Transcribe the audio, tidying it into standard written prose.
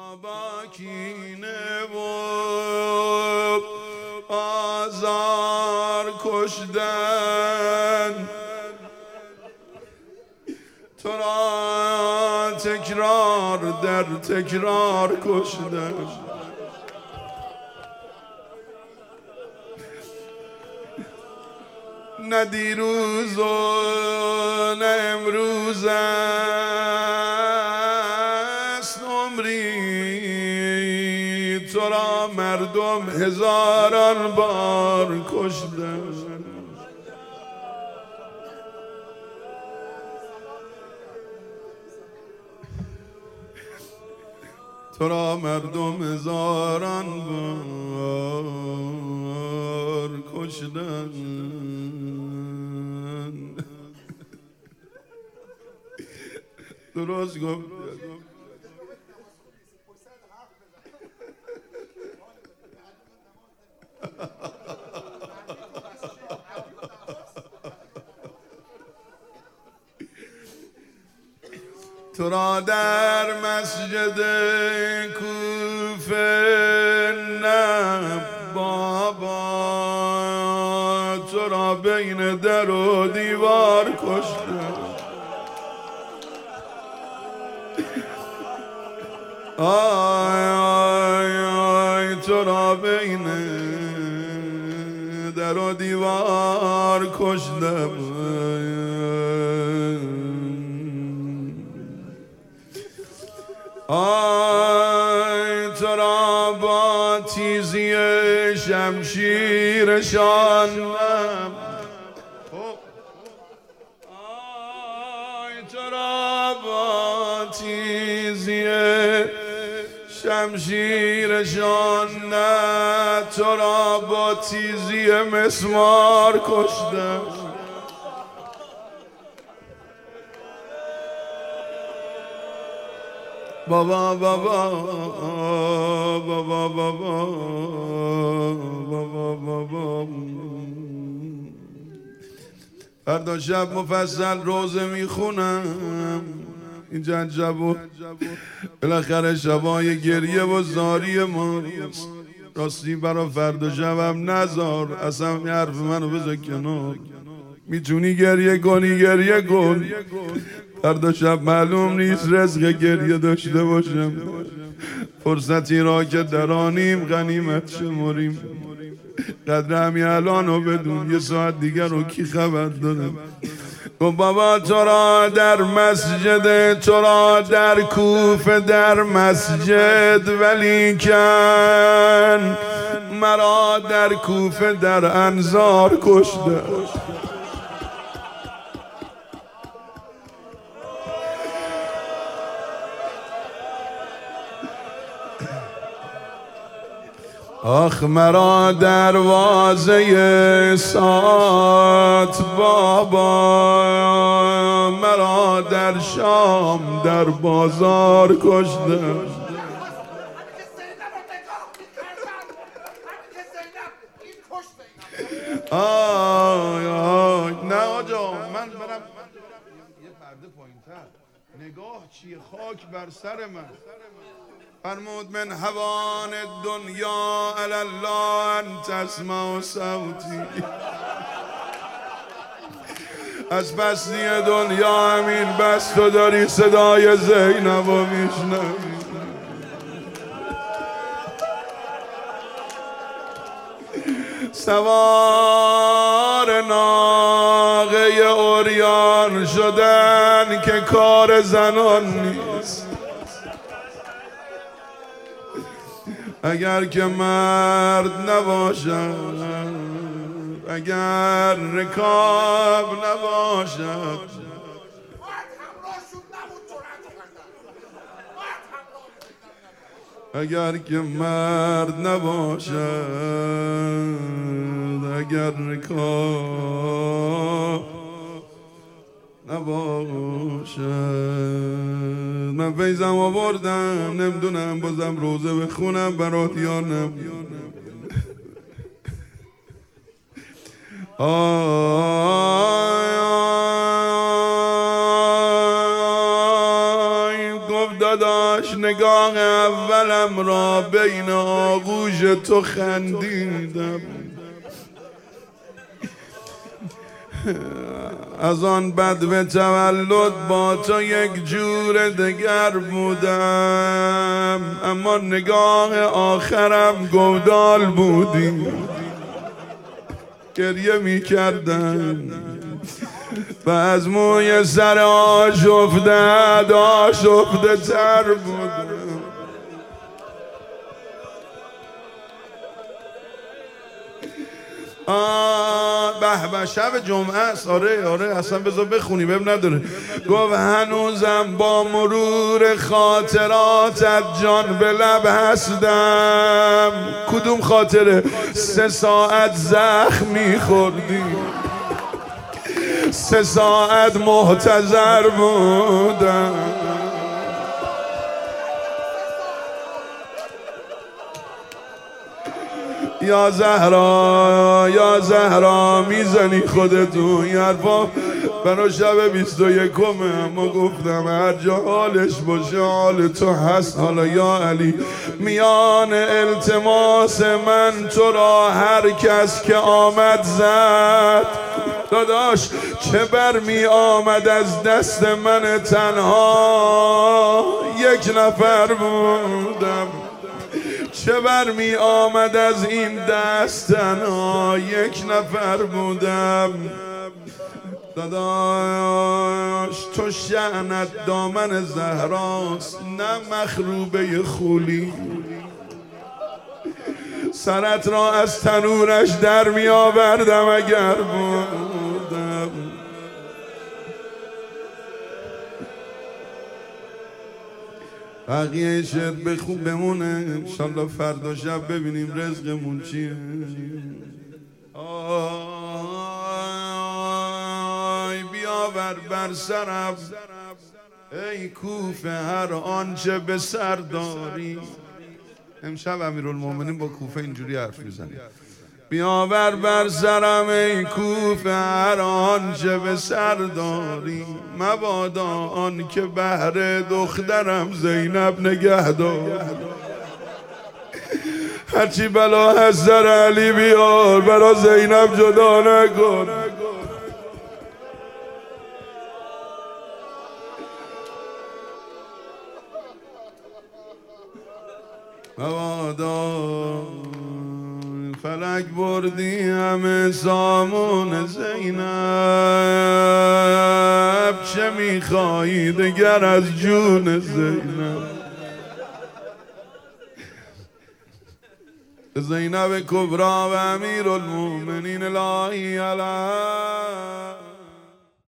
با کینه و آزار کشتن، تو را تکرار در تکرار کشتن. نه دیروز و نه امروز است عمری، تو را مردم هزاران بار کشتن. تو را مردم هزاران بار کشتن. درست گفت. تو را در مسجد کوفه نه بابا، تو را بین در و دیوار کشتن. آی آی آی تو را بین در و دیوار کشتم. آی تو را با تیزی شمشیرشان، آی تو را با تیزی شمشیرشان، نه تو را با تیزی مسمار کشتم. بابا بابا بابا بابا بابا بابا. فردا شب مفصل روزه میخونم اینجا جبو، بالاخره شبای گریه و زاری ما. راستی برا فردا شبم نزار، اصلا این حرف منو بذار کنار. میتونی گریه کنی گریه کن، فردا شب معلوم نیست رزق گریه داشته باشم. فرصتی را که درانیم غنیمت شماریم. قدر همین الان رو بدون، یه ساعت دیگر رو کی خبر داره. گفت بابا تو را در مسجد، تو را در کوفه در مسجد، ولی کن مرا در کوفه در انظار کشته. آخ مرا دروازه سات بابا، مرا در شام در بازار کشته. آی آی نه آجا من برم یه پرده پایین‌تر. نگاه چیه خاک بر سر من. فرمود من هوان الدنیا علی الله ان تسمع صوتی. از پستی دنیا همین بس تو داری صدای زینب و میشنوی. سوار ناقه عریان شدن که کار زنان نیست. اگر که مرد نباشد، اگر رکاب نباشد، اگر که مرد نباشد، اگر رکاب نباشد. من فیضم آوردم، نمیدونم بازم روزه بخونم برات یا نه. گفت داداش نگاه نگاه اولم را بین آغوش تو خندیدم، از آن بد به تولد با تو یک جور دگر بودم، اما نگاه آخرم گودال بودی. گریه می کردم و از موی سر آشفته تر بودم. به شب جمعه است. آره اصلا بذار بخونی اب نداره. گفت هنوزم با مرور خاطراتت جان به لب هستم. کدوم خاطره؟ 3 ساعت زخم میخوردی، 3 ساعت محتضر بودم. یا زهرا میزنی خودتون این حرفا برای شب 21، اما گفتم هر جا حالش باشه حال تو هست. حالا یا علی میان التماس من تو را هر کس که آمد زد، داداش چه بر می آمد از دست من تنها 1 نفر بودم، چه بر می آمد از این دستنها 1 نفر بودم. داداش تو شأنت دامن زهراست نه مخروبه خولی، سرت را از تنورش در می آوردم اگر بودم. بقیه شعر بخون بمونه، انشالله فردا شب ببینیم رزقمون چیه. آی بیاور بر سرم ای کوفه هر آنچه به سر داری. امشب امیرالمومنین با کوفه اینجوری حرف میزنه. بیاور بر سرم ای کوفه هر آنچه به سر داری، مبادا آن که بهر دخترم زینب نگهدار. هرچی بلا هست سر علی بیار برا زینب جدا نکن. مبادا فلک بردی همه سامون زینب، چه میخوایی دگر از جون زینب؟ زینب کبرا و امیرالمومنین الهی علیه